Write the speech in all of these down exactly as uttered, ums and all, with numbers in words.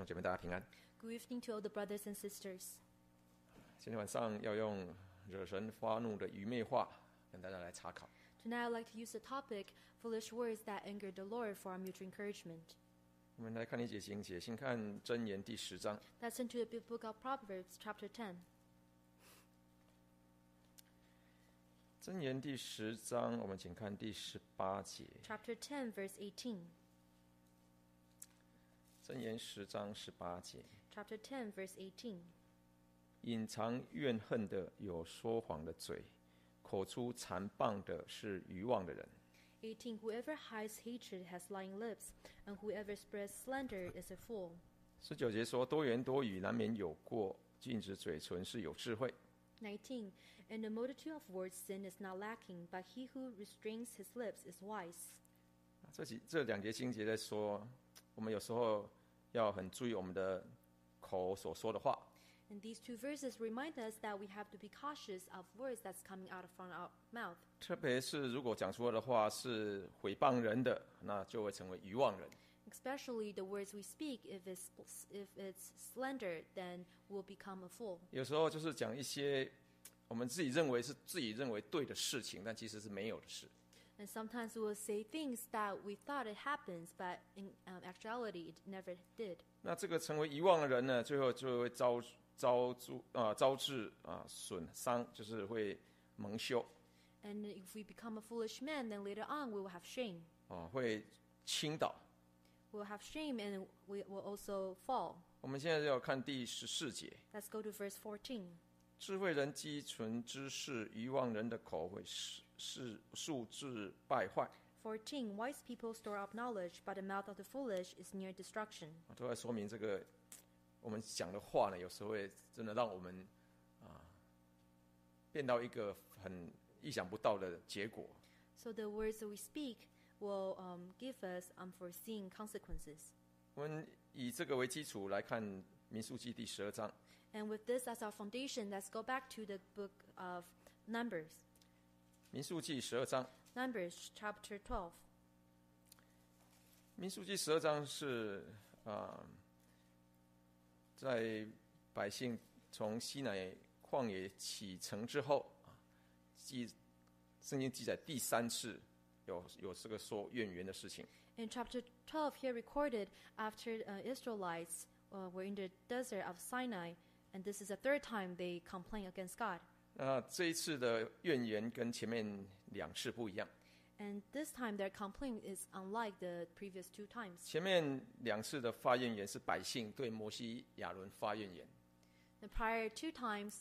兄姐妹，大家平安。 Good evening to all the brothers and sisters. 今天晚上要用惹神发怒的愚昧话跟大家来查考。 Tonight I'd like to use the topic, foolish words that angered the Lord, for our mutual encouragement. 我们来看一节经节，先看箴言第十章。 Let's turn to the book of Proverbs, chapter ten. 箴言第十章，我们请看第十八节。 Chapter ten, verse eighteen. 箴言十章十八节， Chapter ten, verse eighteen. 隐藏怨恨的有说谎的嘴，口出残谤的是愚妄的人。 eighteen. Whoever hides hatred has lying lips, and whoever spreads slander is a fool. 十九节说，多言多语难免有过，禁止嘴唇是有智慧。 nineteen. In the multitude of words sin is not lacking, but he who restrains his lips is wise. 这几这两节经节在说，我们有时候要很注意我们的口所说的话。 And these two verses remind us that we have to be cautious of words that's coming out from our mouth. 特别是如果讲出来的话是毁谤人的，那就会成为愚妄人。 Especially the words we speak, if it's, if it's slander, then we'll become a fool. 有时候就是讲一些我们自己认为是自己认为对的事情，但其实是没有的事。 And sometimes we will say things that we thought it happens, but in um, actuality it never did. 那这个成为愚妄的人呢，最后就会招招致啊招致啊损伤，就是会蒙羞 And if we become a foolish man, then later on we will have shame. 啊，会倾倒。 We will have shame and we will also fall. 我们现在要看第十四节。 Let's go to verse fourteen. 智慧人积存知识，愚妄人的口会是是速致败坏。 fourteen. Wise people store up knowledge, but the mouth of the foolish is near destruction. 都在说明这个我们讲的话呢，有时候会真的让我们啊变到一个很意想不到的结果。 So the words that we speak will um, give us unforeseen consequences. 我们以这个为基础来看民数记第十二章。 And with this as our foundation, let's go back to the book of Numbers. 民数记十二章， Numbers chapter twelve. 民数记十二章是啊，在百姓从西乃旷野启程之后啊，记圣经记载第三次有有这个说怨言的事情。 In chapter twelve, here recorded after uh, Israelites uh, were in the desert of Sinai, and this is the third time they complain against God. 那这一次的怨言跟前面两次不一样。 And this time their complaint is unlike the previous two times. 前面两次的发怨言是百姓对摩西、亚伦发怨言， The prior two times,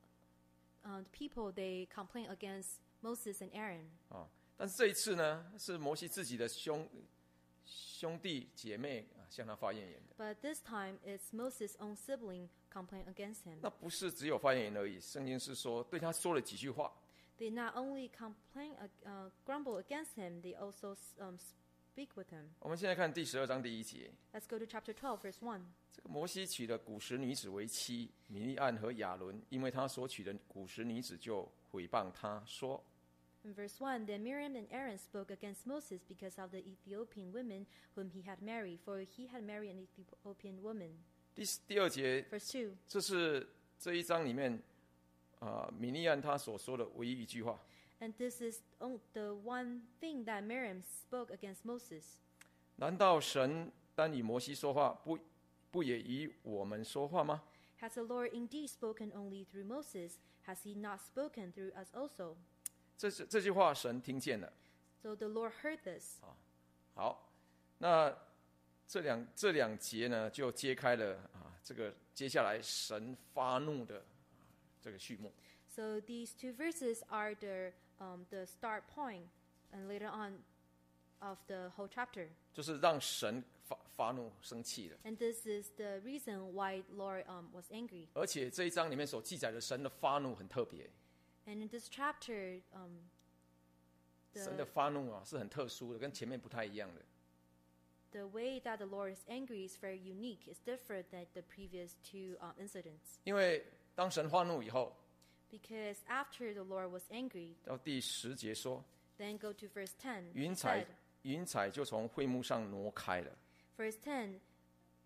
uh, the people, they complain against Moses and Aaron. 啊，但是这一次呢，是摩西自己的兄兄弟姐妹啊向他发怨言的。 But this time, it's Moses' own sibling complain against him. 那不是只有发怨言而已，圣经是说对他说了几句话。 They not only complain, uh, uh, grumble against him, they also um, speak with him. 我们现在看第十二章第一节， Let's go to chapter twelve, verse one. 这个摩西娶了古时女子为妻，米利暗和亚伦，因为他所娶的古时女子就毁谤他说。 In verse one, then Miriam and Aaron spoke against Moses because of the Ethiopian women whom he had married, for he had married an Ethiopian woman. 第第二节， Verse two, 这是这一章里面啊、米利暗他所说的唯一一句话。 and this is on- the one thing that Miriam spoke against Moses. 难道神单以摩西说话，不不也以我们说话吗？ Has the Lord indeed spoken only through Moses? Has he not spoken through us also? 这这句话神听见了。 So the Lord heard this. 好，那这两这两节呢，就揭开了啊，这个接下来神发怒的、啊、这个序幕。 So these two verses are the um, the start point, and later on of the whole chapter. 就是让神发发怒生气了。 And this is the reason why Lord um, was angry. 而且这一章里面所记载的神的发怒很特别， And in this chapter, um, 神的 the 发怒啊是很特殊的，跟前面不太一样的。 the way that the Lord is angry is very unique. It's different than the previous two uh, incidents. 因为当神发怒以后， Because after the Lord was angry, 到第十节说， then go to verse ten. 云 He 彩 said, 云彩就从会幕上挪开了。 verse ten,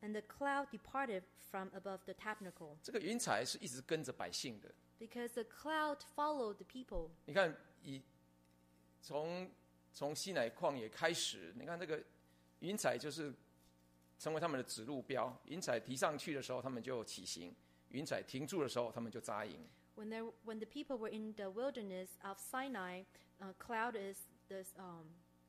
And the cloud departed from above the tabernacle. 这个云彩是一直跟着百姓的。 Because the cloud followed the people. 你看，以从从西乃旷野开始，你看这个云彩就是成为他们的指路标。云彩提上去的时候，他们就起行；云彩停住的时候，他们就扎营。 When there, when the people were in the wilderness of Sinai, uh, cloud is this um,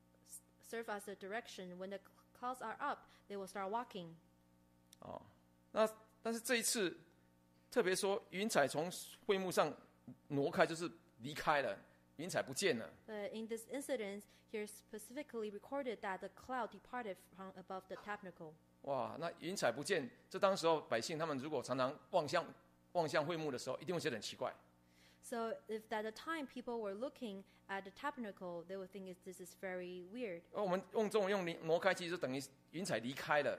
serve as a direction. When the clouds are up, they will start walking. 哦，那但是这一次特别说，云彩从会幕上挪开，就是离开了，云彩不见了。 But in this incident, here specifically recorded that the cloud departed from above the tabernacle. 哇，那云彩不见，这当时候百姓他们如果常常望向望向会幕的时候，一定会觉得很奇怪。 So if at the time people were looking at the tabernacle, they would think this is very weird. 而我们用中文用挪开，其实就等于云彩离开了。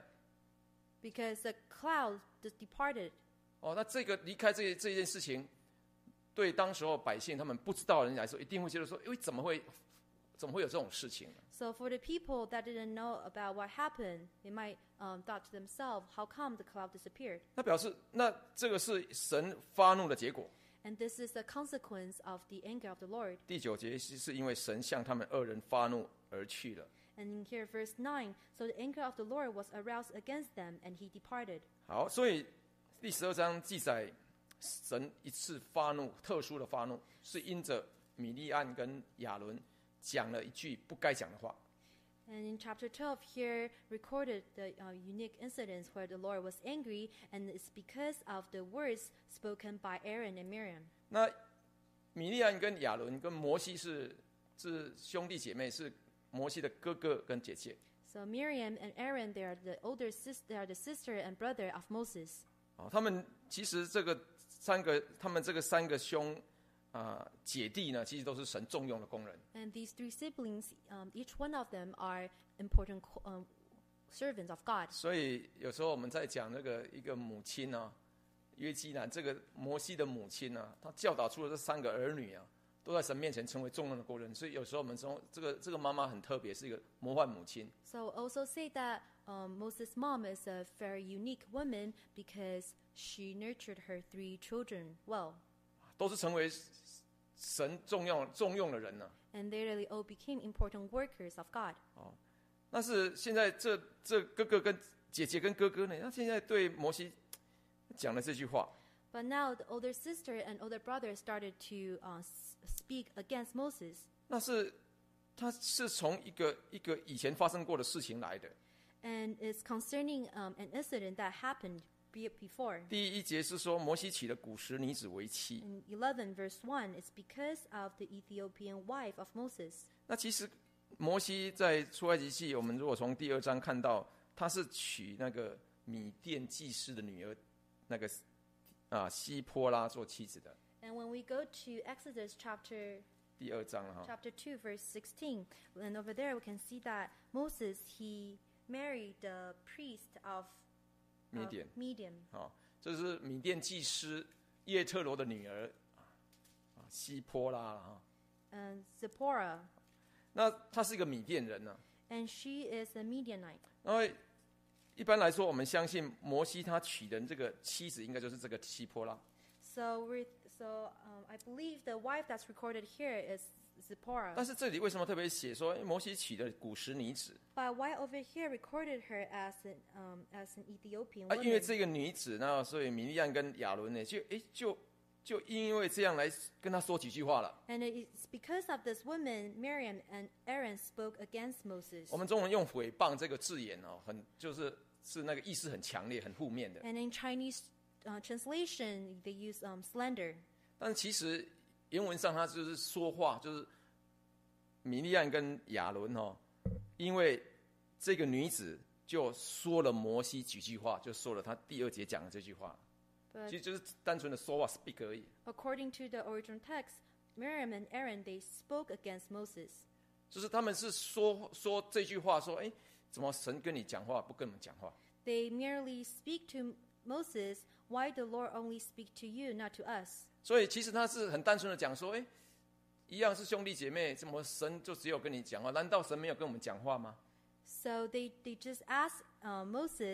Because the cloud just departed. 哦，那这个离开这这件事情，对当时候百姓他们不知道的人来说，一定会觉得说，哎，怎么会怎么会有这种事情呢？ So for the people that didn't know about what happened, they might um, thought to themselves, how come the cloud disappeared? 那表示，那这个是神发怒的结果。 And this is the consequence of the anger of the Lord. 第九节是是因为神向他们二人发怒而去了。 And in here, verse nine, so the anger of the Lord was aroused against them, and he departed. 好，所以第十二章记载神一次发怒，特殊的发怒，是因着米利暗跟亚伦讲了一句不该讲的话。 And in chapter twelve, here recorded the uh, unique incidents where the Lord was angry, and it's because of the words spoken by Aaron and Miriam. 那米利暗跟亚伦跟摩西是是兄弟姐妹，是摩西的哥哥跟姐姐。 So Miriam and Aaron, they are the older sis- they are the sister and brother of Moses. 哦，他们其实这个三个，他们这个三个兄啊、呃、姐弟呢，其实都是神重用的工人。 And these three siblings, um, each one of them are important co- um, servants of God. 所以有时候我们在讲那个一个母亲啊，约基兰这个摩西的母亲啊，她教导出了这三个儿女啊，都在神面前成为重用的工人。所以有时候我们说这个这个妈妈很特别，是一个魔幻母亲。 So also say that um, Moses' mom is a very unique woman because she nurtured her three children well. 都是成为神重用重用的人呢、啊。 And they really all became important workers of God. 哦，但是现在这这哥哥跟姐姐跟哥哥呢，他现在对摩西讲了这句话。 But now the older sister and older brother started to uh, s- speak against Moses. 那是他是从一个一个以前发生过的事情来的。 And it's concerning um, an incident that happened be- before. 第一节是说摩西娶了古时女子为妻。 In eleven verse one, it's because of the Ethiopian wife of Moses. 那其实摩西在出埃及记，我们如果从第二章看到，他是娶那个米甸祭司的女儿，那个啊西波拉做妻子的。 And when we go to Exodus chapter 第二章哈， chapter two verse sixteen, and over there we can see that Moses, he married the priest of, of Midian. Midian. 哦，这是米甸祭司叶特罗的女儿啊西波拉了哈。 And Zipporah, 那他是一个米甸人呢、 and she is a Midianite. 然后一般来说，我们相信摩西他娶的这个妻子应该就是这个西波拉。 So we so um, I believe the wife that's recorded here is Zipporah. 但是这里为什么特别写说诶摩西娶的古时女子 But why over here recorded her as an um, as an Ethiopian 啊？因为 woman? 这个女子呢，所以米利暗跟亚伦呢，就诶就就因为这样来跟他说几句话了。 And it's because of this woman, Miriam and Aaron spoke against Moses. 我们中文用诽谤这个字眼哦，很就是是那个意思很强烈、很负面的。 And in Chinese uh, translation, they use um, slander. 但是其实原文上他就是说话，就是米利暗跟亚伦哦，因为这个女子就说了摩西几句话，就说了他第二节讲的这句话， But 其实就是单纯的说话 speak 而已。 according to the original text, Miriam and Aaron, they spoke against Moses. 就是他们是说说这句话，说哎，怎么神跟你讲话不跟我们讲话？ They merely speak to Moses, why the Lord only speak to you, not to us? 所以其实他是很单纯的讲说，哎，一样是兄弟姐妹，怎么神就只有跟你讲话？难道神没有跟我们讲话吗？ So they, they just asked uh, Moses,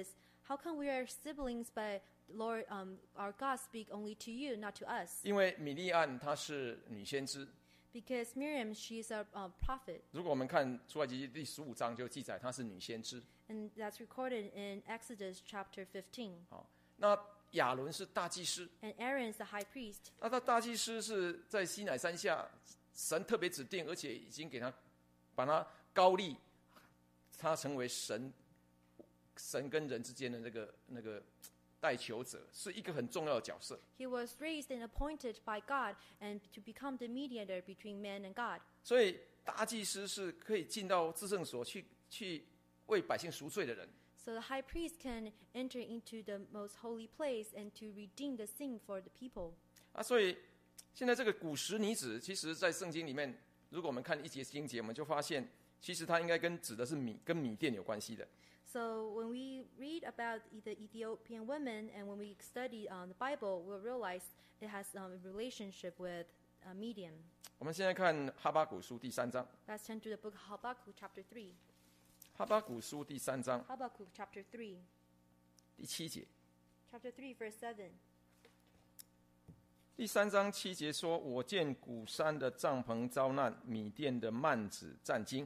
How come we are siblings, but Lord, um, our God speak only to you, not to us? 因为米利暗她是女先知。 Because Miriam, she's a uh, prophet, 如果我们看出埃及记第十五章，就记载她是女先知。 and that's recorded in Exodus chapter fifteen. 好，那亚伦是大祭司， And Aaron is the high priest. 那他大祭司是在西乃山下，神特别指定，而且已经给他把他高立，他成为神神跟人之间的那个那个代求者，是一个很重要的角色。 He was raised and appointed by God and to become the mediator between man and God. 所以大祭司是可以进到至圣所去去为百姓赎罪的人。 So the high priest can enter into the most holy place and to redeem the sin for the people. 啊，所以现在这个古时女子，其实在圣经里面，如果我们看一节经节，我们就发现，其实它应该跟指的是米跟米甸有关系的。 So when we read about the Ethiopian women and when we study um, the Bible, we'll realize it has um, a relationship with uh, Midian. 我们现在看哈巴谷书第三章， Let's turn to the book of Habakkuk chapter three. 哈巴谷书第三章 Habakkuk chapter three. 第七节， Chapter three, verse seven. 第三章七节说：“我见古山的帐篷遭难，米甸的幔子战惊。”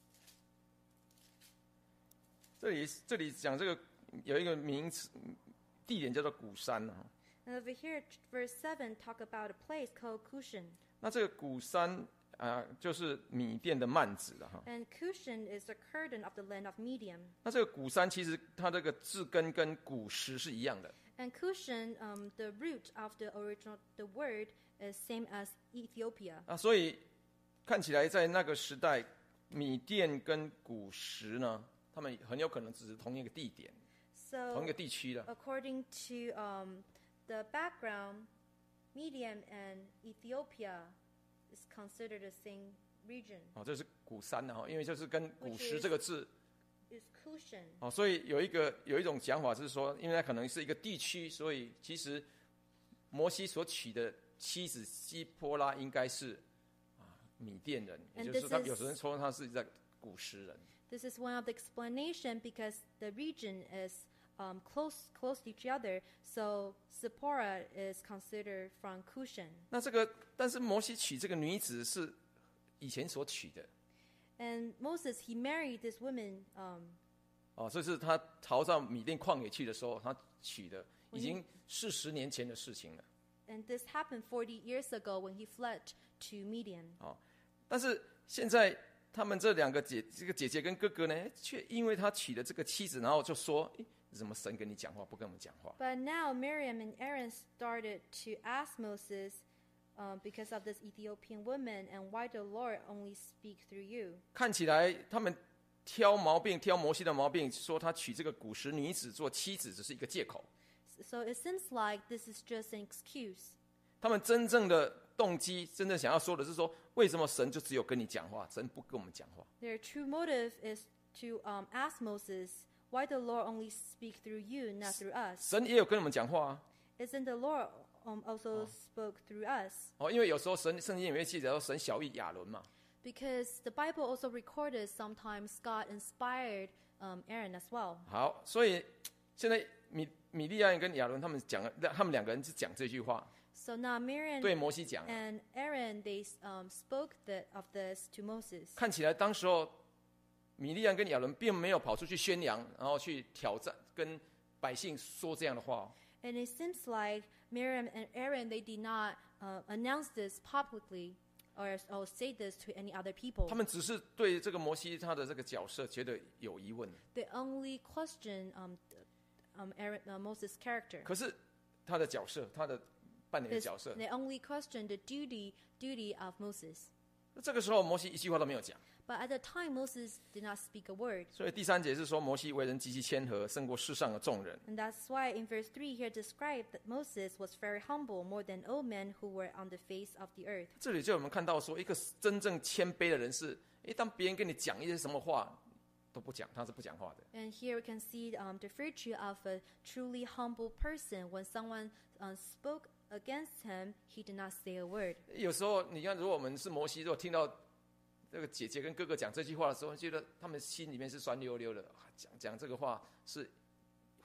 这里这里讲这个有一个名词地点叫做古山啊。 And over here, verse seven, talk about a place called Cushan. 那这个古山啊、呃，就是米甸的幔子了哈。 And Cushan is the curtain of the land of Midian. 那这个古山其实它这个字根跟古时是一样的。 And Cushan, um, the root of the original, the word is same as Ethiopia. 啊，所以看起来在那个时代，米甸跟古时呢，他们很有可能只是同一个地点、同 So 一个地区的。 according to um, the background, Midian and Ethiopia is considered the same region. 哦，这是古山的哈，因为就是跟古 Which 时 is- 这个字 Is Cushan. 哦，所以有一个有一种讲法是说，因为它可能是一个地区，所以其实摩西所娶的妻子西波拉应该是啊米甸人，也 And 就是说，他 this is- 有人说他是在古时人。 This is one of the explanation because the region is um, close close to each other. So Zipporah is considered from Cushan. 那这个，但是摩西娶这个女子是以前所娶的。 And Moses, he married this woman. Um, 哦，这是他逃到米甸旷野去的时候，他娶的，已经四十年前的事情了。 and this happened forty years ago when he fled to Midian. 哦，但是现在他们这两个姐，这个姐姐跟哥哥呢，却因为他娶了这个妻子，然后就说：“诶，怎么神跟你讲话，不跟我们讲话 But now Miriam and Aaron started to ask Moses um, because of this Ethiopian woman and why the Lord only speak through you.？” 看起来他们挑毛病，挑摩西的毛病，说他娶这个古时女子做妻子只是一个借口。 So it seems like this is just an excuse. 他们真正的动机，真正想要说的是说，为什么神就只有跟你讲话，神不跟我们讲话？ Their true motive is to um, ask Moses why the Lord only speak through you, not through us. 神也有跟我们讲话啊。 Isn't the Lord um, also spoke through us? 哦，因为有时候神圣经里面记载说神小于亚伦嘛， Because the Bible also recorded sometimes God inspired um, Aaron as well. 好，所以现在米米利暗跟亚伦他们讲了，他们两个人是讲这句话， So now Miriam 对摩西讲。 and Aaron, they um, spoke the, of this to Moses. 看起来当时候米利暗跟亚伦并没有跑出去宣扬，然后去挑战跟百姓说这样的话。 And it seems like Miriam and Aaron, they did not uh, announce this publicly or, or say this to any other people. 他们只是对这个摩西他的这个角色觉得有疑问， They only question um, th- um, Aaron, uh, Moses' character. 可是他的角色，他的扮演的 This- 角色， they only question the duty duty of Moses. 这个时候摩西一句话都没有讲。 But at the time, Moses did not speak a word. 所以第三节是说摩西为人极其谦和，胜过世上的众人。 And that's why in verse three here described that Moses was very humble, more than all men who were on the face of the earth. 这里就我们看到说，一个真正谦卑的人是，诶，当别人跟你讲一些什么话都不讲，他是不讲话的。 And here we can see um, the virtue of a truly humble person. When someone uh, spoke against him, he did not say a word. 有时候你看，如果我们是摩西，如果听到这个姐姐跟哥哥讲这句话的时候，觉得他们心里面是酸溜溜的，讲讲这个话是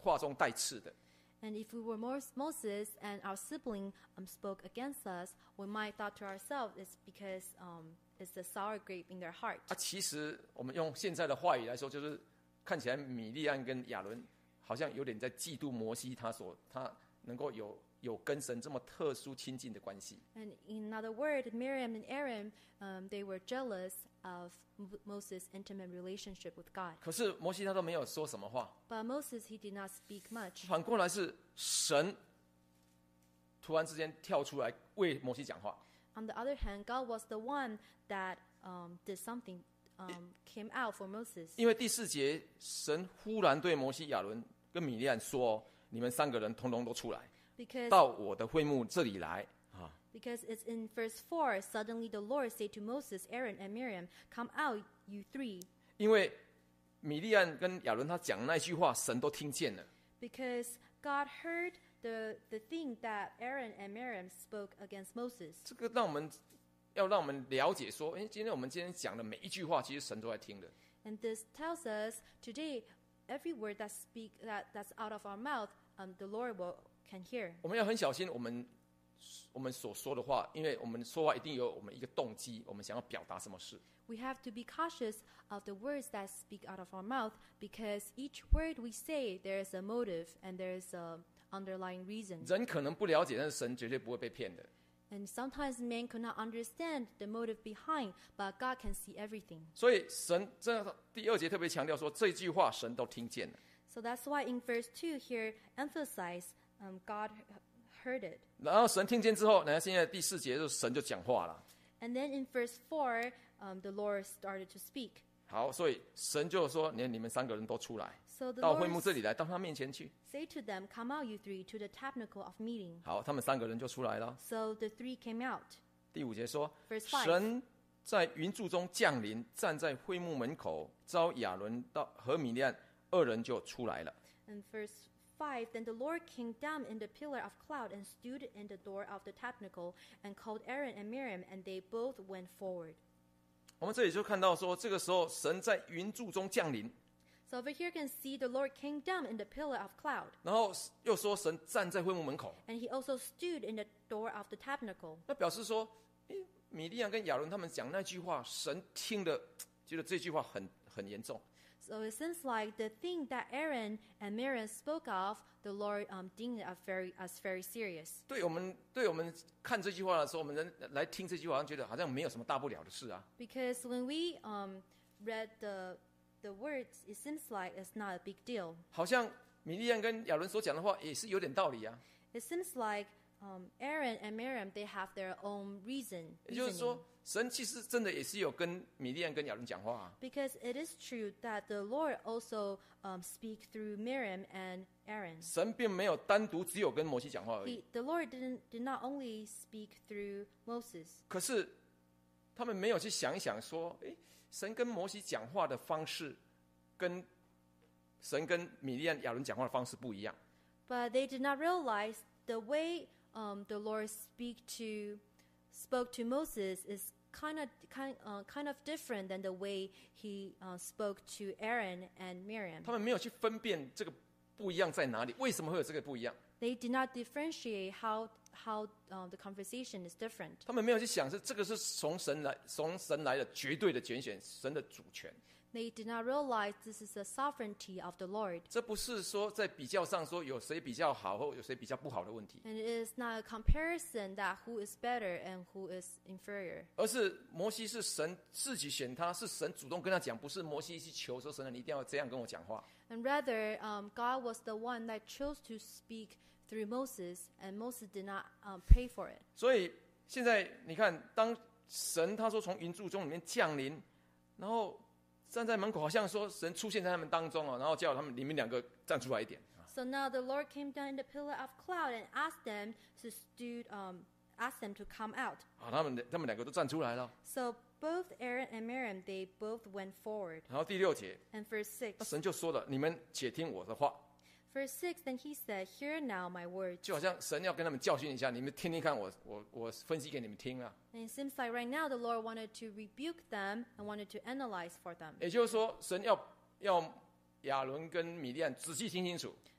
话中带刺的。 And if we were Mos- Moses and our sibling um, spoke against us, we might thought to ourselves it's because um, it's the sour grape in their heart. 啊，其实我们用现在的话语来说，就是看起来米利暗跟亚伦好像有点在嫉妒摩西，他所他能够有有跟神这么特殊亲近的关系。 And in another word, Miriam and Aaron, um, they were jealous of M- Moses' intimate relationship with God. 可是摩西他都没有说什么话， But Moses, he did not speak much. 反过来是神突然之间跳出来为摩西讲话。 On the other hand, God was the one that um, did something, um, came out for Moses. 因为第四节，神忽然对摩西、亚伦跟米利暗说：“你们三个人通通都出来， Because 到我的会幕这里来。” Because it's in verse four, suddenly the Lord said to Moses, Aaron, and Miriam, "Come out, you three." 因为米利暗跟亚伦他讲那句话，神都听见了。 Because God heard the, the thing that Aaron and Miriam spoke against Moses. 这个让我们要让我们了解说，哎，今天我们今天讲的每一句话，其实神都在听的。 And this tells us today, every word that speak that, that's out of our mouth, um, the Lord will, can hear. 我们要很小心我们我们所说的话，因为我们说话一定有我们一个动机，我们想要表达什么事。 We have to be cautious of the words that speak out of our mouth, because each word we say, there is a motive and there is a underlying reason. 人可能不了解，但是神绝对不会被骗的。 And sometimes men could not understand the motive behind, but God can see everything. 所以神这第二节特别强调说，这句话神都听见了。 So that's why in verse two here emphasize um, God heard it. 然后神听见之后，然后现在第四节就是神就讲话了。 And then in verse four, um, the Lord started to speak. 好，所以神就说：“你你们三个人都出来， So the 到会 Lord 幕这里来，到他面前去。 say to them, "Come out, you three, to the tabernacle of meeting." ” 好，他们三个人就出来了。 So the three came out. 第五节说 Verse：“ five. 神在云柱中降临，站在会幕门口，召亚伦到和米利暗二人就出来了。 And verse five, then the Lord came down in the pillar of cloud and stood in the door of the tabernacle and called Aaron and Miriam, and they both went forward. 我们这里就看到说，这个时候神在云柱中降临， So over here you can see the Lord came down in the pillar of cloud, 然后又说神站在会幕门口， and he also stood in the door of the tabernacle. 那表示说，诶米利暗跟亚伦他们讲那句话，神听的，觉得这句话很很严重。 So it seems like the thing that Aaron and Miriam spoke of, the Lord um, deemed it as very, as very serious. 对我们，对我们看这句话的时候，我们人来听这句话，好像觉得好像没有什么大不了的事啊。 Because when we um, read the, the words, it seems like it's not a big deal. 好像米利暗跟亚伦所讲的话也是有点道理啊。 It seems like um, Aaron and Miriam, they have their own reason. 也就是 reasoning. 说，神其实真的也是有跟米利暗跟亚伦讲话啊。 Because it is true that the Lord also um, speak through Miriam and Aaron. 神并没有单独只有跟摩西讲话而已， He, the Lord didn't, did not only speak through Moses, 可是他们没有去想一想说，诶，神跟摩西讲话的方式，跟神跟米利暗、亚伦讲话的方式不一样。 but they did not realize the way um, the Lord speak to, spoke to Moses is kind of kind, uh, kind of different than the way he uh, spoke to Aaron and Miriam. 他们没有去分辨这个不一样在哪里，为什么会有这个不一样？ They did not differentiate how how uh, the conversation is different. 他们没有去想是这个是从神来，从神来的绝对的拣选，神的主权。 They did not realize this is the sovereignty of the Lord. 这不是说在比较上说有谁比较好或有谁比较不好的问题， And it is not a comparison that who is better and who is inferior. 而是摩西是神自己选他，是神主动跟他讲，不是摩西去求说神啊，你一定要这样跟我讲话。 And rather, um, God was the one that chose to speak through Moses, and Moses did not um, pray for it. 所以现在你看，当神他说从云柱中里面降临，然后站在门口，好像说神出现在他们当中哦，然后叫他们你们两个站出来一点。 So now the Lord came down in the pillar of cloud and asked them to stood, um, asked them to come out. 啊，他们他们两个都站出来了。 So both Aaron and Miriam, they both went forward. 然后第六节， And verse six, 那神就说了：“你们且听我的话。” verse six, then he said, "Hear now my words." 就好像神要跟他们教训一下，你们听听看我，我我分析给你们听啊。 And it seems like right now the Lord wanted to rebuke them and wanted to analyze for them. 也就是说，神要要亚伦跟米利暗仔细听清楚，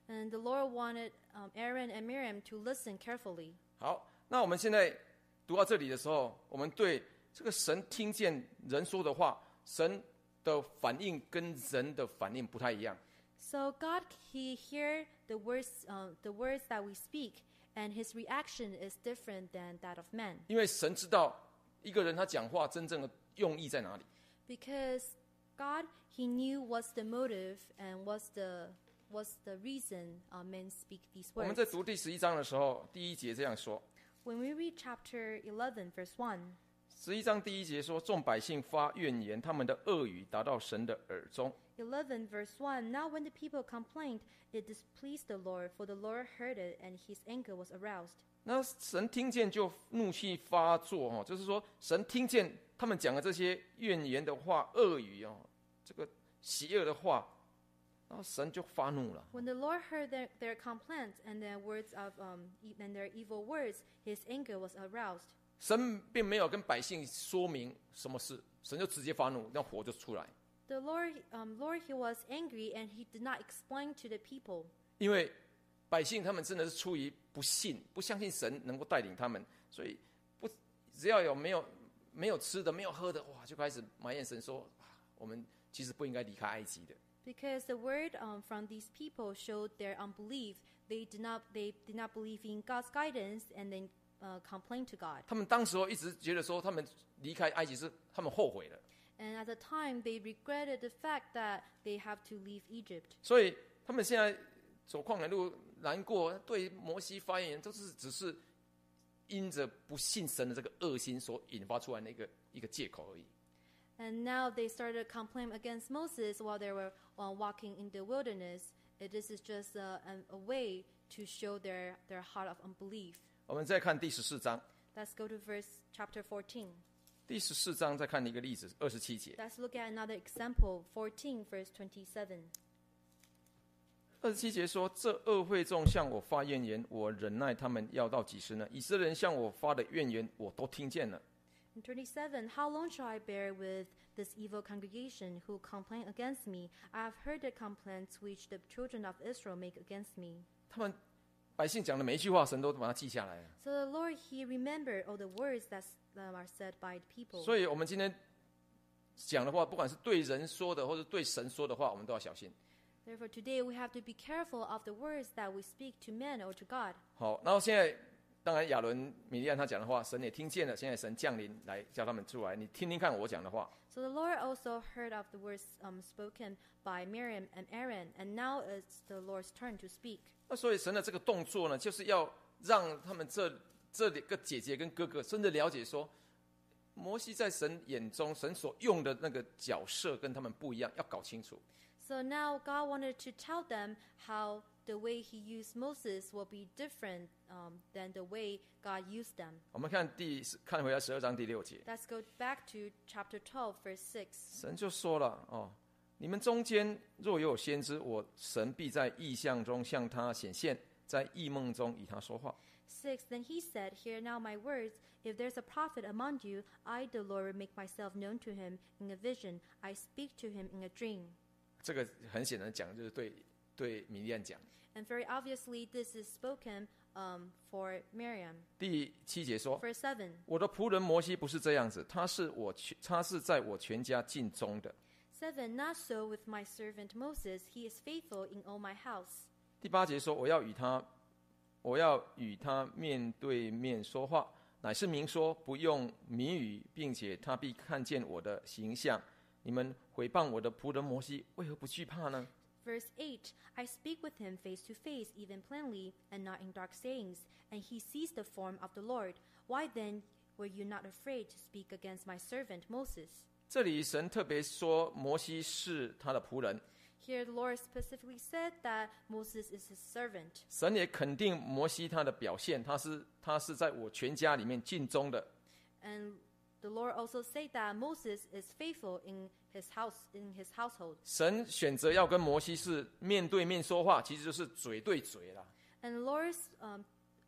And the Lord wanted um, Aaron and Miriam to listen carefully. 好，那我们现在读到这里的时候，我们对这个神听见人说的话，神的反应跟人的反应不太一样。 So God, He hear the words, uh, the words that we speak, and His reaction is different than that of man. 因为神知道一个人他讲话真正的用意在哪里。 Because God, He knew what's the motive and what's the what's the reason uh, men speak these 我们 words. 在读第十一章的时候，第一节这样说。 When we read chapter eleven, verse one, 十一章第一节说，众百姓发怨言，他们的恶语达到神的耳中。 eleven, verse one, Now when the people complained, it displeased the Lord, for the Lord heard it, and His anger was aroused. 那神听见就怒气发作，哦，就是说神听见他们讲的这些怨言的话、恶语哦，这个邪恶的话，然后神就发怒了。 When the Lord heard their, their complaints and their words of um, e- and their evil words, His anger was aroused. 神并没有跟百姓说明什么事，神就直接发怒，那火就出来。 The Lord, um, Lord, He was angry, and He did not explain to the people. 因为百姓他们真的是出于不信、不相信神能够带领他们，所以不只要有没有没有吃的、没有喝的，哇，就开始埋怨神说，我们其实不应该离开埃及的。 Because the word um, from these people showed their unbelief. They did not, they did not believe in God's guidance, and then uh, complained to God. 他们当时候一直觉得说，他们离开埃及是他们后悔了， And at the time, they regretted the fact that they have to leave Egypt. 所以他们现在走旷野路难过，对摩西发言都是只是因着不信神的这个恶心所引发出来的一个一个借口而已。 And now they started complaining against Moses while they were uh, walking in the wilderness. Uh, This is just a, a, a way to show their, their heart of unbelief. 我们再看第十四章， Let's go to verse chapter fourteen. 第十四章再看一个例子，二十七节。 Let's look at another example, fourteen, verse twenty-seven. 二十七节说：“这恶会众向我发怨言，我忍耐他们要到几时呢？以色列人向我发的怨言，我都听见了。 And twenty-seven, How long shall I bear with this evil congregation who complain against me? I have heard the complaints which the children of Israel make against me. ” 他们百姓讲的每一句话，神都把它记下来了。 So the Lord, He remembered all the words that um, are said by the people. 所以，我们今天讲的话，不管是对人说的，或者对神说的话，我们都要小心。 Therefore, today we have to be careful of the words that we speak to men or to God. 好，然后现在，当然亚伦、米利暗他讲的话，神也听见了。现在神降临来叫他们出来，你听听看我讲的话。 So the Lord also heard of the words um, spoken by Miriam and Aaron, and now it's the Lord's turn to speak. 那所以神的这个动作呢，就是要让他们这这两个姐姐跟哥哥真的了解说，摩西在神眼中，神所用的那个角色跟他们不一样，要搞清楚。 So now God wanted to tell them how the way He used Moses will be different um, than the way God used them. 我们看第看回来十二章第六节， Let's go back to chapter twelve, verse six. 神就说了哦，你们中间若有先知，我神必在异象中向他显现，在异梦中与他说话。 six, Then He said, Hear now my words. If there's a prophet among you, I, the Lord, will make myself known to him in a vision. I speak to him in a dream. 这个很显然讲的就是对对米利暗讲。 And very obviously, this is spoken um, for Miriam. 第七节说， Verse seven. 我的仆人摩西不是这样子，他是我全他是在我全家尽忠的。 seven, Not so with my servant Moses. He is faithful in all my house. 第八节说，我要与他，我要与他面对面说话，乃是明说，不用谜语，并且他必看见我的形象。你们毁谤我的仆人摩西，为何不惧怕呢？ Verse eight, I speak with him face to face, even plainly, and not in dark sayings, and he sees the form of the Lord. Why then were you not afraid to speak against my servant Moses? 这里神特别说摩西是他的仆人， Here the Lord specifically said that Moses is his servant. 神也肯定摩西他的表现，他是他是在我全家里面尽忠的。 And the Lord also said that Moses is faithful in his house, in his household. 神选择要跟摩西是面对面说话，其实就是嘴对嘴啦。 And the Lord, um,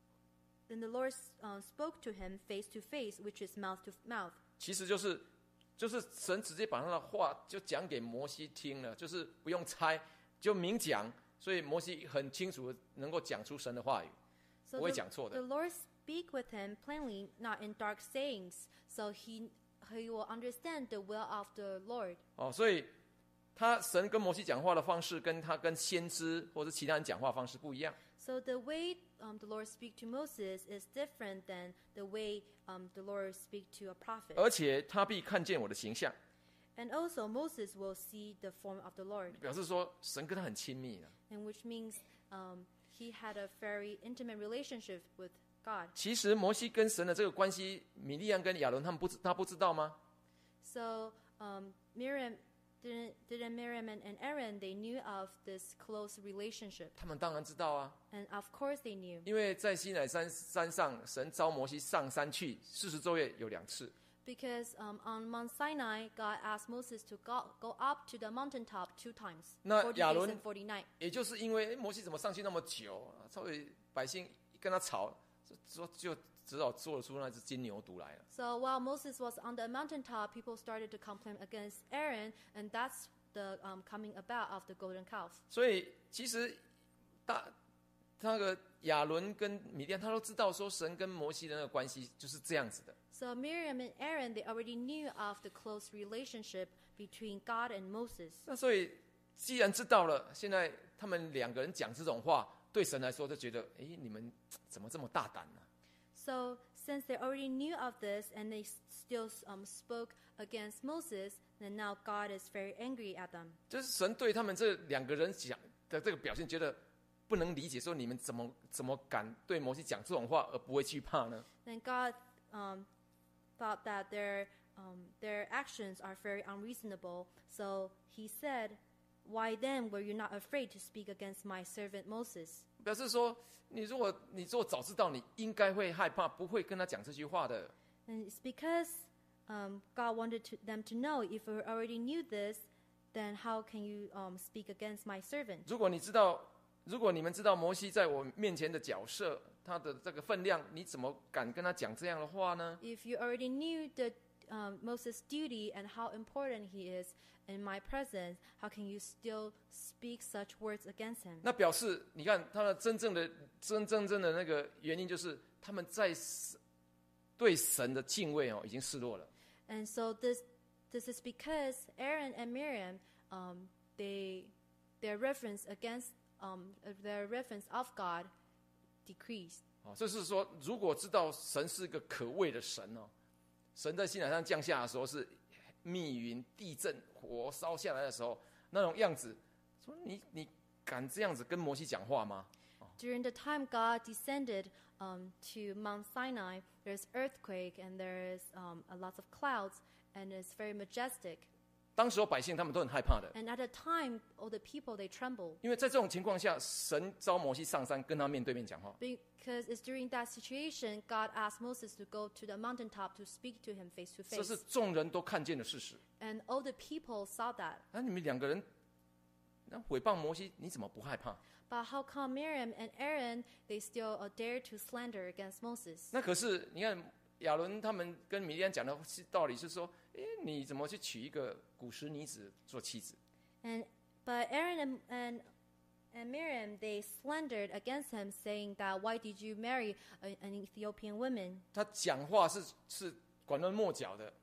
then the Lord uh, spoke to him face to face, which is mouth to mouth. 其实就是就是神直接把他的话就讲给摩西听了，就是不用猜，就明讲。 所以摩西很清楚地能够讲出神的话语， So 不会 the, 讲错 the 的。 Lord speak with him plainly, not in dark sayings. So he he will understand the will of the Lord. 哦，所以他神跟摩西讲话的方式，跟他跟先知或者其他人讲话的方式不一样。 So the way um, the Lord speak to Moses is different than the way um, the Lord speak to a prophet. 而且他必看见我的形象， And also Moses will see the form of the Lord, 表示说神跟他很亲密的。 and which means um, he had a very intimate relationship with God. 其实摩西跟神的这个关系，米利暗跟亚伦他们不知他不知道吗？ So um, Miriam didn't didn't Miriam and, and Aaron they knew of this close relationship, 他们当然知道啊， and of course they knew 因为在西乃山山上，神召摩西上山去四十昼夜有两次。 because um, on Mount Sinai God asked Moses to go go up to the mountaintop two times, 那 forty 亚 days 伦 and forty nights. 也就是因为诶摩西怎么上去那么久，稍微百姓跟他吵，就就只好做出那只金牛犊来了。 So while Moses was on the mountaintop, people started to complain against Aaron, and that's the um, coming about of the golden calf. 所以其实大那个亚伦跟米利暗，他都知道说神跟摩西的那个关系就是这样子的。 So Miriam and Aaron, they already knew of the close relationship between God and Moses. 那所以既然知道了，现在他们两个人讲这种话，对神来说就觉得，哎，你们怎么这么大胆呢、 So since they already knew of this and they s- still um, spoke against Moses, then now God is very angry at them. 就是神对他们这两个人讲的这个表现，觉得不能理解，说你们怎么怎么敢对摩西讲这种话而不会惧怕呢？ Then God um, thought that their um, their actions are very unreasonable. So he said, "Why then were you not afraid to speak against my servant Moses?" 表示说，你如果你如果早知道，你应该会害怕，不会跟他讲这句话的。 And it's because um, God wanted to, them to know, if you already knew this, then how can you um, speak against my servant? 如果你知道，如果你们知道摩西在我面前的角色，他的这个分量，你怎么敢跟他讲这样的话呢？ If you already knew the um, Moses' duty and how important he is in my presence, how can you still speak such words against him? 那表示，你看他的真正的、真真正的那个原因，就是他们在对神的敬畏哦，已经失落了。 And so this this is because Aaron and Miriam, um, they their reference against um, their reference of God decreased. 哦，这是说，如果知道神是个可畏的神哦，神在西乃山降下的时候是密云、地震、火烧下来的时候，那种样子，说你你敢这样子跟摩西讲话吗？ During the time God descended um, to Mount Sinai, there's earthquake and there's um, a lot of clouds, and it's very majestic. 当时候百姓他们都很害怕的， And at the time, all the people, they trembled. 因为在这种情况下，神召摩西上山跟他面对面讲话。 Because it's during that situation, God asked Moses to go to the mountaintop to speak to him face to 这是 face. 众人都看见的事实。 And all the people saw that. 那你们两个人，那诽谤摩西，你怎么不害怕？ But how come Miriam and Aaron, they still uh, dare to slander against Moses? 那可是你看亚伦他们跟米利暗讲的道理是说，哎，你怎么去娶一个古时女子做妻子？ And but Aaron and, and and Miriam, they slandered against him, saying that why did you marry a, an Ethiopian woman? 他讲话是是拐弯抹角的，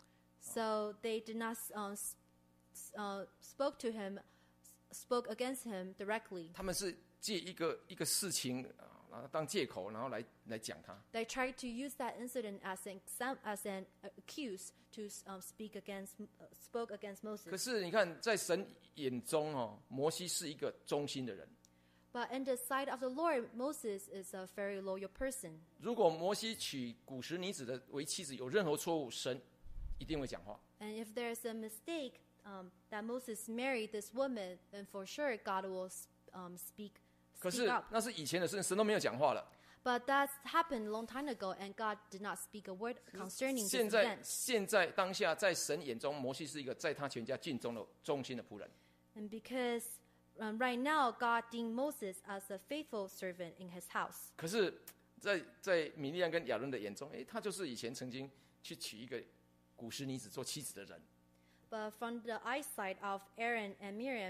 So they did not uh, s- s- uh, spoke to him, spoke against him directly. 他们是借一个一个事情啊，然后当借口，然后来来讲他。 They tried to use that incident as an exam- as an accuse to um, speak against uh, spoke against 可 Moses. 是你看，在神眼中哦，摩西是一个忠心的人。 But in the sight of the Lord, Moses is a very loyal person. 如果摩西娶古时女子的为妻子有任何错误，神一定会讲话。 And if there's a mistake um, that Moses married this woman, then for sure God will um, speak 可 speak 是 up. 那是以前的事，神都没有讲话了。 But that's happened a long time ago, and God did not speak a word concerning this 现在 event. 现在当下，在神眼中，摩西是一个在他全家尽忠的忠心的仆人。 And because um, right now God deemed Moses as a faithful servant in his house. 可是在，在米利暗跟亚伦的眼中，诶，他就是以前曾经去娶一个古时女子做妻子的人。 But from the eyesight of Aaron and Miriam,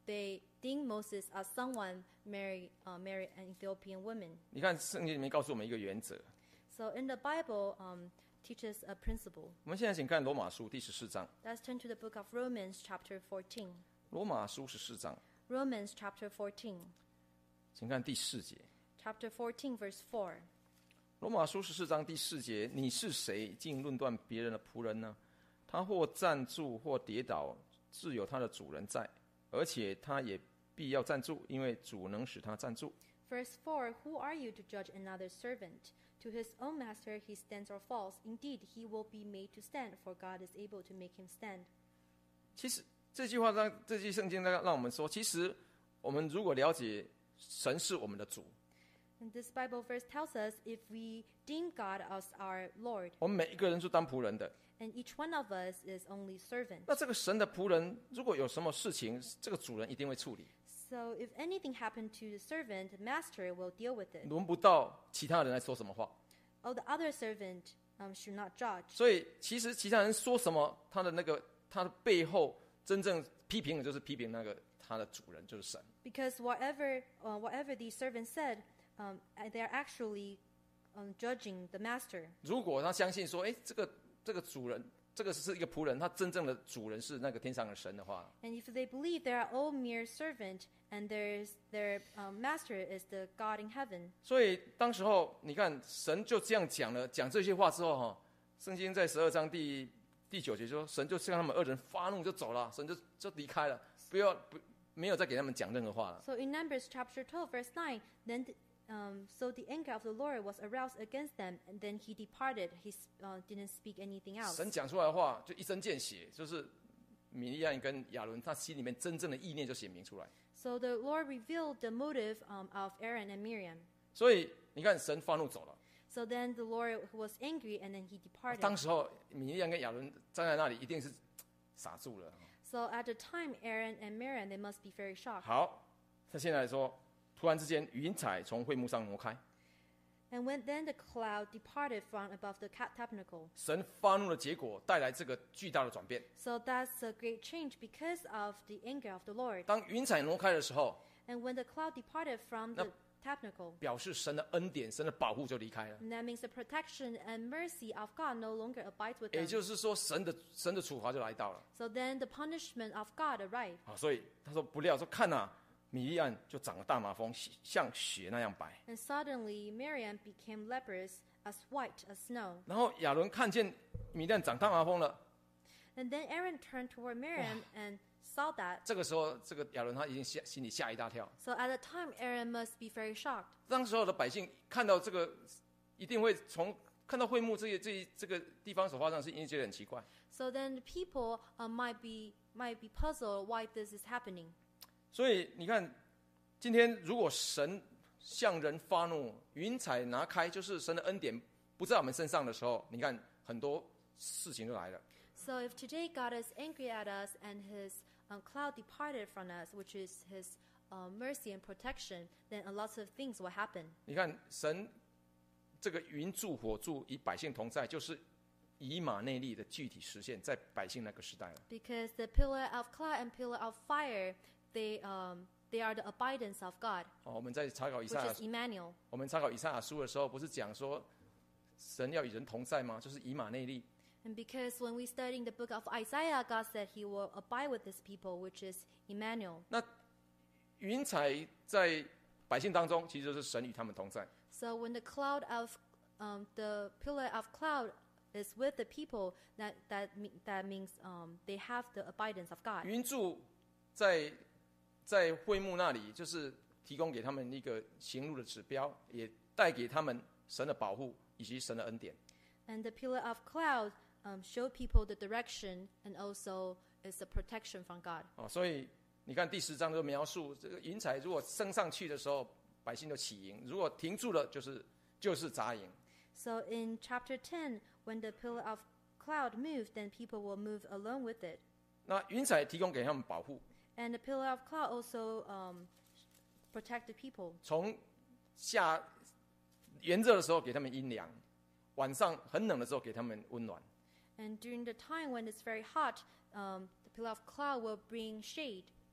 they deemed Moses as someone marry uh, marry an Ethiopian woman. 你看圣经里面告诉我们一个原则。 So in the Bible, um, teaches a principle. 我们现在请看罗马书第十四章。 Let's turn to the book of Romans, chapter fourteen. 罗马书十四章， Romans, chapter fourteen. 请看第四节。 Chapter fourteen, verse four. 罗马书十四章第四节：你是谁，竟论断别人的仆人呢？他或站住，或跌倒，自有他的主人在，而且他也必要站住，因为主能使他站住。 Verse four, who are you to judge another's servant? To his own master he stands or falls. Indeed, he will be made to stand, for God is able to make him stand. 其实这句话让这句圣经让让我们说，其实我们如果了解神是我们的主， And this Bible verse tells us if we deem God as our Lord, 我们每一个人是当仆人的。 and each one of us is only servant. 那这个神的仆人，如果有什么事情，这个主人一定会处理， So if anything happened to the servant, the master will deal with it. 轮不到其他人来说什么话。 Oh, the other servant um, should not judge. 所以其实其他人说什么，他的那个他的背后真正批评的就是批评那个他的主人，就是神。 Because whatever, uh, whatever these servants said, um, they're actually um, judging the master. 如果他相信说，哎，这个这个主人，这个是一个仆人，他真正的主人是那个天上的神的话， And if they believe they are all mere servant, and there's, their um, master is the God in heaven. 所以当时候你看神就这样讲了，讲这些话之后哈，圣经在十二章第第九节说，神就向他们二人发怒就走了，神就就离开了，不要不没有再给他们讲任何话了。 So in Numbers chapter twelve, verse nine, then the, um, so the anger of the Lord was aroused against them, and then he departed. He uh, didn't speak anything else. 神讲出来的话就一针见血，就是米利暗跟亚伦他心里面真正的意念就显明出来。 So the Lord revealed the motive um, of Aaron and Miriam. 所以你看神发怒走了， So then the Lord was angry, and then he departed. 当时候米利暗跟亚伦站在那里一定是傻住了。 So at the time, Aaron and Miriam, they must be very shocked. 好，他现在来说，突然之间云彩从会幕上挪开， And when then the cloud departed from above the ca- tabernacle. 神发怒的结果带来这个巨大的转变。 So that's a great change because of the anger of the Lord. 当云彩挪开的时候， And when the cloud departed from the tabernacle, 表示神的恩典、神的保护就离开了。 and that means the protection and mercy of God no longer abides with 也 them. 就是说，神的神的处罚就来到了。 So then the punishment of God arrived. 啊，所以他说不料说看呐、啊，米利暗就长了大麻风，像雪那样白。 And suddenly Miriam became leprous, as white as snow. 然后亚伦看见米利暗长大麻风了， And then Aaron turned toward Miriam and saw that. 这个时候这个亚伦他已经吓心里吓一大跳。 So at the time, Aaron must be very shocked. 当时候的百姓看到这个，一定会从看到会幕这些这这个地方所发生的事，一定觉得很奇怪。 So then the people uh, might be might be puzzled why this is happening. 所以你看，今天如果神向人发怒，云彩拿开，就是神的恩典不在我们身上的时候，你看很多事情就来了。 So if today God is angry at us and his um, cloud departed from us, which is his uh, mercy and protection, then a lot of things will happen. 你看神这个云柱火柱与百姓同在，就是以马内利的具体实现，在百姓那个时代了。 Because the pillar of cloud and pillar of fire, they um, they are the abidance of God, 哦，我们在查考以 which 赛亚 is Emmanuel. 我们查考以赛亚书的时候，不是讲说神要与人同在吗？就是以马内利。 And because when we study the book of Isaiah, God said he will abide with his people, which is Emmanuel. 那云彩在百姓当中，其实就是神与他们同在。 So when the cloud of um, the pillar of cloud is with the people, that that me- that means um, they have the abidance of God. 云柱在在会幕那里，就是提供给他们一个行路的指标，也带给他们神的保护以及神的恩典。 And the pillar of cloud um, show people the direction, and also is a protection from God. 哦，所以你看第十章就描述这个云彩如果升上去的时候，百姓就起营；如果停住了，就是就是杂营。 So in chapter ten, when the pillar of cloud moved, then people will move along with it. 那云彩提供给他们保护， And the pillar of cloud also um, protect the people. 从夏炎热的时候给他们阴凉，晚上很冷的时候给他们温暖。 And during the time when it's very hot, um, the pillar of cloud will bring shade.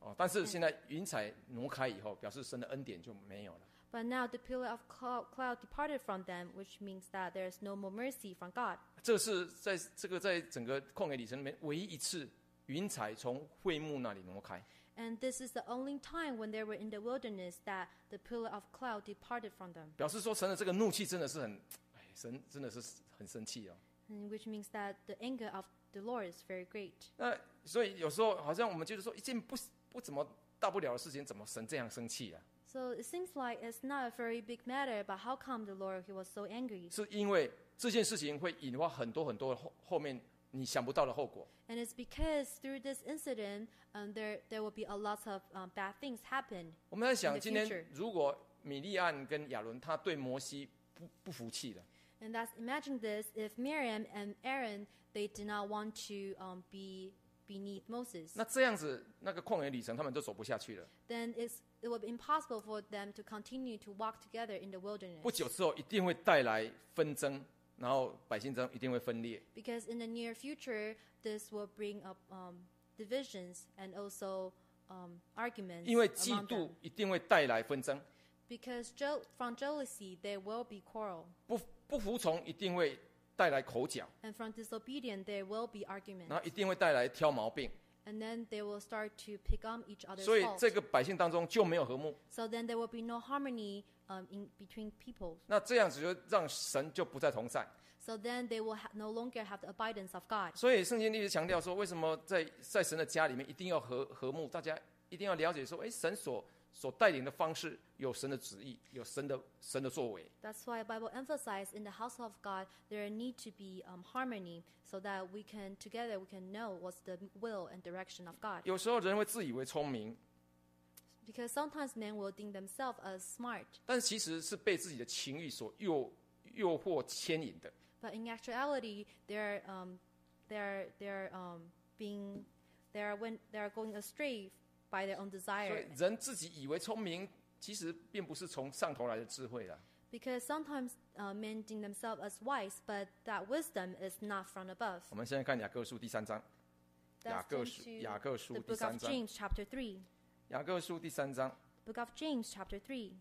哦，但是现在云彩挪开以后，表示神的恩典就没有了。 But now the pillar of cloud, cloud departed from them, which means that there is no more mercy from God. 这是在这个在整个旷野里程里面唯一一次云彩从会幕那里挪开。 And this is the only time when they were in the wilderness that the pillar of cloud departed from them. 表示说神的这个怒气真的是很，哎，神真的是很生气哦。 And which means that the anger of the Lord is very great. 那所以有时候好像我们就是说一件不不怎么大不了的事情，怎么神这样生气啊？ So it seems like it's not a very big matter, but how come the Lord he was so angry? 是因为这件事情会引发很多很多后后面你想不到的后果。 And it's because through this incident, um, there there will be a lot of um, bad things happen. 我们在想， in the 今天 future. 如果米利暗跟亚伦他对摩西不不服气的， And that's imagine this: if Miriam and Aaron they did not want to um, be beneath Moses, 那这样子那个旷野旅程他们就走不下去了。 then it's, it would be impossible for them to continue to walk together in the wilderness. 不久之后一定会带来纷争，然后百姓中一定会分裂。 Because in the near future, this will bring up um, divisions and also um, arguments 因为嫉 among 妒 them. 一定会带来纷争， Because je- from jealousy, there will be quarrel. 不不服从一定会带来口角， And from disobedience, there will be arguments. 然后一定会带来挑毛病。 And then they will start to pick on each other's 所以 faults. 这个百姓当中就没有和睦。 So then there will be no harmony um, in between people. 那这样子就让神就不再同在。 So then they will ha- no longer have the abidance of God. 所以圣经一直强调说，为什么在在神的家里面一定要和和睦？大家一定要了解说，哎，神所所带领的方式有神的旨意，有神的神的作为。 That's why the Bible emphasizes in the house of God there need to be um, harmony, so that we can together we can know what's the will and direction of God. 有时候人会自以为聪明， Because sometimes men will think themselves as smart, 但是其实是被自己的情欲所诱诱惑牵引的。 but in actuality they're um, they're they're um, being they're when they're going astray by their own 所 desire. 以人自己以为聪明，其实并不是从上头来的智慧啦。 Because sometimes uh, men think themselves as wise, but that wisdom is not from above. 我们现在看雅各书第三章，雅 That's 各书 into 雅各书 the 第 book 三 of 章， James, chapter three. 雅各书第三章， Book of James, chapter three.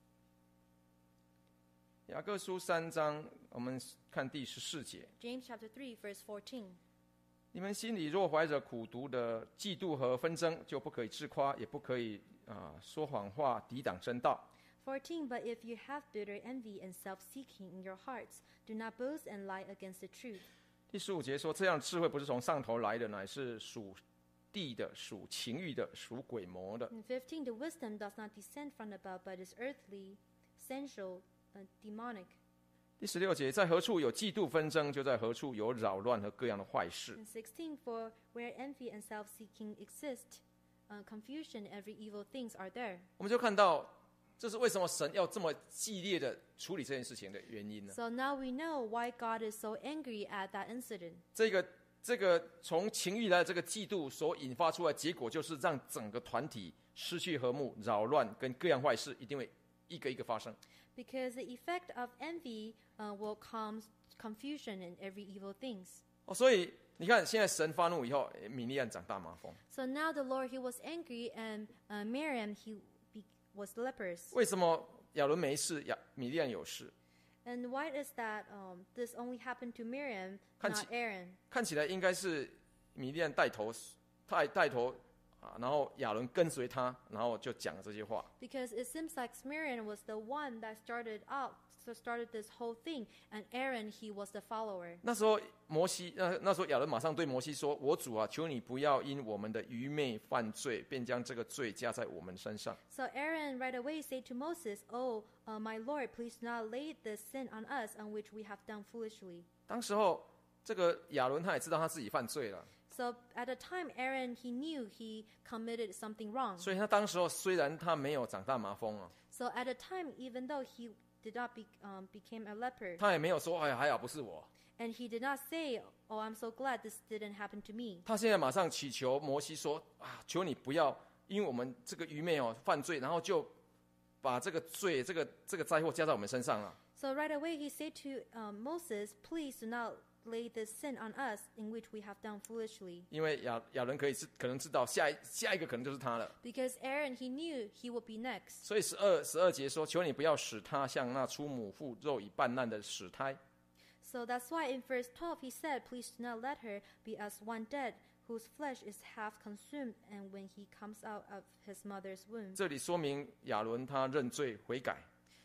雅各书三章，我们看第十四节。 James chapter three, verse fourteen. 你们心里若怀着苦毒的嫉妒和纷争，就不可以自夸，也不可以啊、呃、说谎话，抵挡真道。 fourteen. But if you have bitter envy and self-seeking in your hearts, do not boast and lie against the truth. 第十五节说，这样的智慧不是从上头来的，乃是属地的、属情欲的、属鬼魔的。 And fifteen. The wisdom does not descend from above, but is earthly, sensual, and demonic. 第十六节，在何处有嫉妒纷争，就在何处有扰乱和各样的坏事。 And sixteen. For where envy and self-seeking exist, uh, confusion and every evil things are there. 我们就看到，这是为什么神要这么激烈的处理这件事情的原因呢？ So now we know why God is so angry at that incident. 这个这个从情欲来的这个嫉妒所引发出来的结果，就是让整个团体失去和睦、扰乱跟各样坏事，一定会一个一个发生。 Because the effect of envy uh, will cause confusion and every evil things. 哦，所以你看，现在神发怒以后，诶米利暗长大麻风。 So now the Lord, he was angry, and uh, Miriam, he be, was leprous. 为什么亚伦没事，亚米利暗有事？ And why is that um, this only happened to Miriam, 看 not 起- Aaron? 看起来应该是米利暗带头，带带头啊，然后亚伦跟随他，然后就讲了这些话。 Because it seems like Miriam was the one that started out, so started this whole thing, and Aaron, he was the follower. 那时候摩西，那那时候亚伦马上对摩西说：“我主啊，求你不要因我们的愚昧犯罪，便将这个罪加在我们身上。” So Aaron right away said to Moses, "Oh, uh, my Lord, please do not lay this sin on us, on which we have done foolishly." 当时候，这个亚伦他也知道他自己犯罪了， So at the time, Aaron, he knew he committed something wrong. 所以他当时候虽然他没有长大麻风啊， So at the time, even though he did not be, um, became a leper, 他也没有说：“哎，还好不是我。 and he did not say, "Oh, I'm so glad this didn't happen to me." ” 他现在马上祈求摩西说：“啊，求你不要因为我们这个愚昧哦犯罪，然后就把这个罪、这个这个灾祸加在我们身上了。” So right away, he said to um, Moses, "Please do not lay this sin on us in which we have done foolishly. 因为亚亚伦可以知可能知道下一下一个可能就是他了， Because Aaron, he knew he would be next. 所以十二十二节说：求你不要使他像那出母腹肉已半烂的死胎。 So that's why in verse twelve he said, please do not let her be as one dead, whose flesh is half consumed, and when he comes out of his mother's womb. 这里说明亚伦他认罪悔改，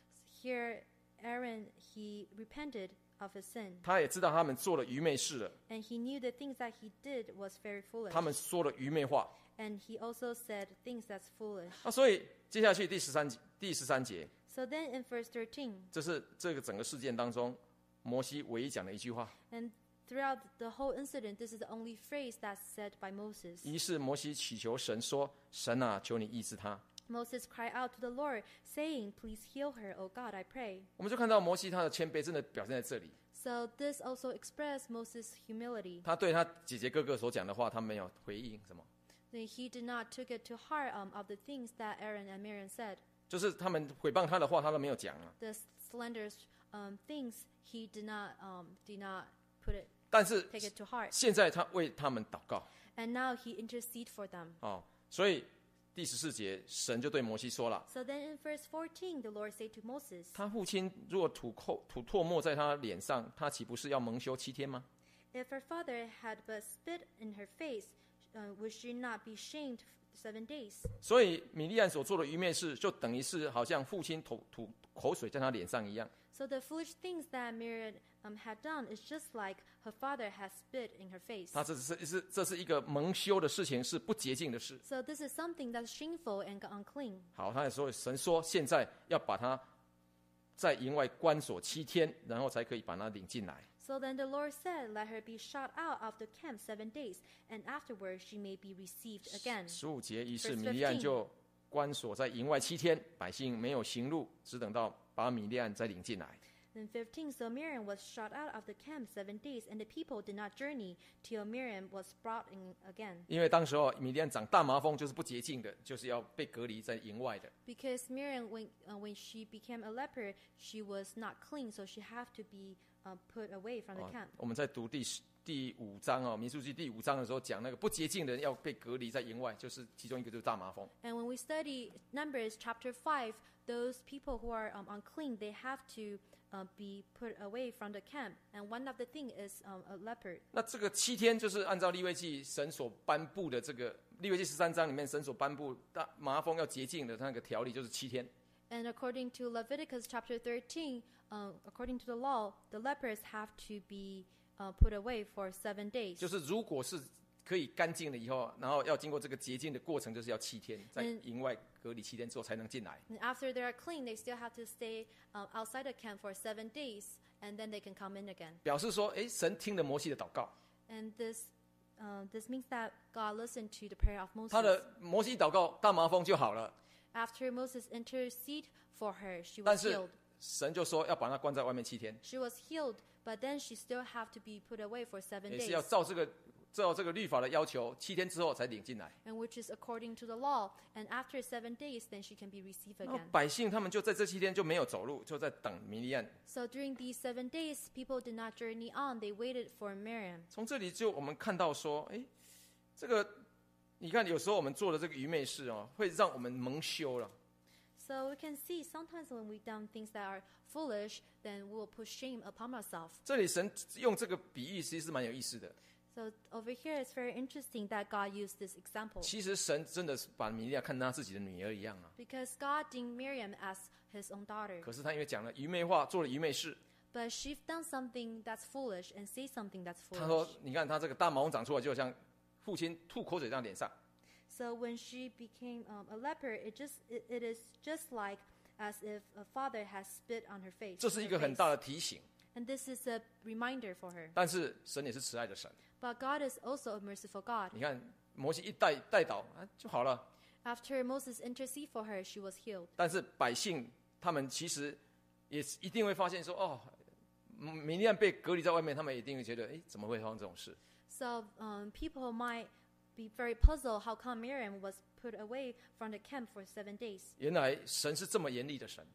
Here, Aaron, he repented of his sin. 他也知道他们做了愚昧事了， And he knew the things that he did was very foolish. 他们说了愚昧话。 And he also said things that's foolish. 那所以接下去第十三第十三节， So then in verse thirteen, 这是这个整个事件当中摩西唯一讲的一句话。 and throughout the whole incident, this is the only phrase that's said by Moses. 于是摩西祈求神说：神啊，求你医治他。 Moses cried out to the Lord, saying, please heal her, O God, I pray. 我们就看到摩西他的谦卑真的表现在这里。 So this also expressed Moses' humility. 他对他姐姐哥哥所讲的话，他没有回应什么， He did not took it to heart um, of the things that Aaron and Miriam said. 就是他们诽谤他的话，他都没有讲啊。 The slanderous um, things, he did not um, did not put it 但是 take it to heart. 现在他为他们祷告 And now he intercede for them. 哦，所以第十四节，神就对摩西说了： So then in verse fourteen, the Lord said to Moses, 他父亲若吐口吐唾沫在他脸上，他岂不是要蒙羞七天吗？ if her father had but spit in her face, uh, would she not be shamed seven days? 所以米利暗所做的愚昧事，就等于是好像父亲吐吐口水在他脸上一样。 So the foolish things that Miriam um, had done is just like her father had spit in her face. 他这是是这是一个蒙羞的事情，是不洁净的事。 So this is something that's shameful and unclean. 好，他也说神说现在要把他在营外关锁七天，然后才可以把他领进来。 So then the Lord said, let her be shut out of the camp seven days, and afterwards she may be received again. 十五节，于是 Verse 米利暗 fifteen 就关锁在营外七天，百姓没有行路，只等到把米利暗再领进来。 Then fifteen, so Miriam was shut out of the camp seven days, and the people did not journey till Miriam was brought in again. 因为当时候米利暗长大麻风，就是不洁净的，就是要被隔离在营外的。 Because Miriam, when, uh, when she became a leper, she was not clean, so she had to be uh, put away from the 哦 camp. 我们在读第十第五章哦，民数记第五章的时候讲那个不洁净的人要被隔离在营外，就是其中一个就是大麻风。 And when we study Numbers chapter five, those people who are um, unclean, they have to uh, be put away from the camp. And one of the thing is um, a leopard. 那这个七天就是按照利未记神所颁布的这个利未记十三章里面神所颁布大麻风要洁净的那个条例，就是七天。 And according to Leviticus chapter thirteen, uh, according to the law, the lepers have to be uh, put away for seven days. 就是如果是可以干净了以后，然后要经过这个洁净的过程，就是要七天，在营外隔离七天之后才能进来。 And after they are clean, they still have to stay um, outside the camp for seven days, and then they can come in again. 表示说，哎，神听了摩西的祷告， And this, uh, this means that God listened to the prayer of 他 Moses. 的摩西祷告大麻风就好了， After Moses interceded for her, she 但 was 是 healed. 神就说要把他关在外面七天， She was healed, but then she still have to be put away for seven 也是 days, 要照这个照这个律法的要求，七天之后才领进来。 and which is according to the law. And after seven days, then she can be received 然后 again. 百姓他们就在这七天就没有走路，就在等米利暗。 So during these seven days, people did not journey on. They waited for Miriam. 从这里就我们看到说，哎，这个你看有时候我们做的这个愚昧事哦，会让我们蒙羞了。 So we can see sometimes when we've done things that are foolish, then we will put shame upon ourselves. 这里神用这个比喻其实是蛮有意思的。 So over here, it's very interesting that God used this example. 其实神真的是把米利亚看他自己的女儿一样啊。 Because God deemed Miriam as his own daughter. 可是他因为讲了愚昧话，做了愚昧事， But she's done something that's foolish and say something that's 他说 foolish.：“ 你看他这个大毛长出来，就像父亲吐口水在他脸上。 So when she became um, a leper, it just it, it is just like as if a father has spit on her face. ” 这是一 her 个很 face. 大的提醒。 And this is a reminder for her. 但是神也是慈爱的神。 But God is also a merciful God. 你看摩西一带带倒啊就好了， After Moses interceded for her, she was healed. 但是百姓他们其实也一定会发现说，哦，米利暗被隔离在外面，他们一定会觉得，哎，怎么会发生这种事？ So um, people might be very puzzled how come Miriam was put away from the camp for seven days. 原来神是这么严厉的神，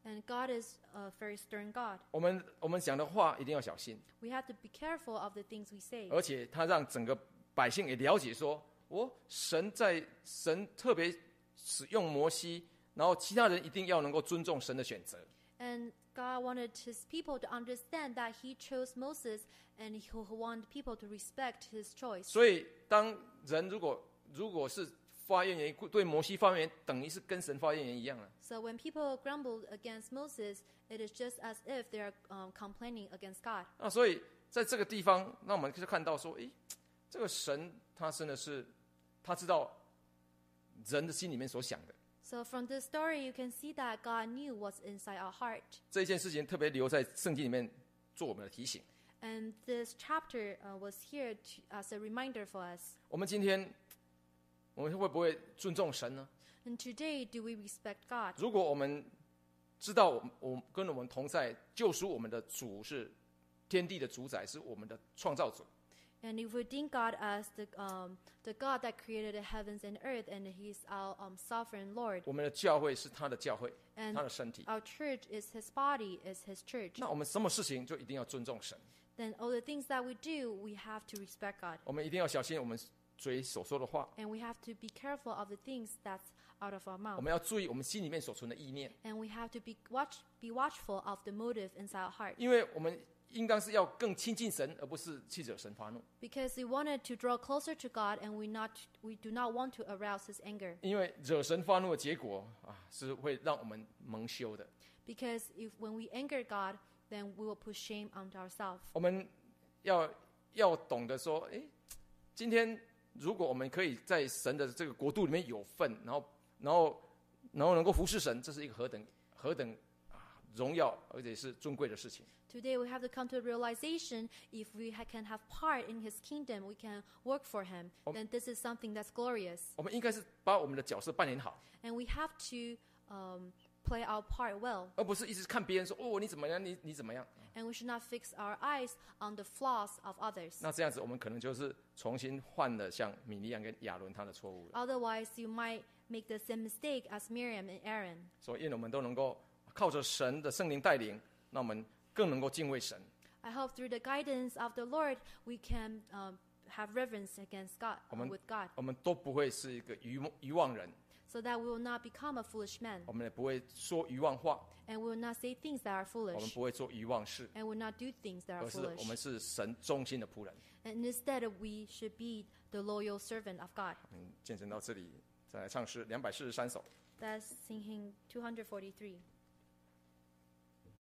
And God is a very stern God. 我们我们讲的话一定要小心， We have to be careful of the things we say. 而且他让整个百姓也了解说，哦，神在神特别使用摩西，然后其他人一定要能够尊重神的选择。 And God wanted his people to understand that he chose Moses and he wanted people to respect his choice. 所以，当人如果如果是发怨言，对摩西发怨言，等于是跟神发怨言一样了。 So when people grumbled against Moses, it is just as if they are um, complaining against God. 那所以在这个地方，那我们就看到说，诶，这个神他真的是他知道人的心里面所想的。 So from this story, you can see that God knew what's inside our heart. 这一件事情特别留在圣经里面做我们的提醒。 And this chapter uh, was here to, as a reminder for us. 我们今天我们会不会尊重神呢？ And today, do we respect God? 如果我们知道我我跟我们同在救赎我们的主是天地的主宰，是我们的创造主。 And if we think God as the um, the God that created the heavens and earth, and He's our um, sovereign Lord, 我们的教会是他的教会， and 他的身体。 our church is His body, is His church, 那我们什么事情就一定要尊重神， then all the things that we do, we have to respect God. 我们一定要小心我们嘴所说的话， And we have to be careful of the things that's out of our 我 mouth. 们要注意我们心里面所存的意念， And we have to be watch, be watchful of the motive inside our heart. 因为我们应当是要更亲近神，而不是去惹神发怒。 Because we wanted to draw closer to God, and we not we do not want to arouse His anger. 因为惹神发怒的结果啊，是会让我们蒙羞的。 Because if when we anger God, then we will put shame onto ourselves. 我们要要懂得说，诶，今天如果我们可以在神的这个国度里面有份，然后然后然后能够服侍神，这是一个何等何等啊荣耀而且是尊贵的事情。 Today we have to come to a realization, if we ha- can have part in His kingdom, we can work for Him, then this is something that's glorious. 我们应该是把我们的角色扮演好， And we have to um, play our part well. 而不是一直看别人说哦你怎么样，你你怎么样。 And we should not fix our eyes on the flaws of others. 那这样子，我们可能就是重新犯了像米利亚跟亚伦他的错误了。 Otherwise, you might make the same mistake as Miriam and Aaron. 所以，愿我们都能够靠着神的圣灵带领，那我们更能够敬畏神。 I hope through the guidance of the Lord, we can um, have reverence against God, uh, 我们 with God, 我们都不会是一个愚愚妄人， so that we will not become a foolish man, 我们也不会说愚妄话， and we will not say things that are 我们 foolish, 不会做愚妄事， and will not do things that are 而是我们 foolish. 是神忠心的仆人。 And instead, we should be the loyal servant of God. 嗯，见证到这里，再来唱诗两百四十三首。 That's singing two forty-three.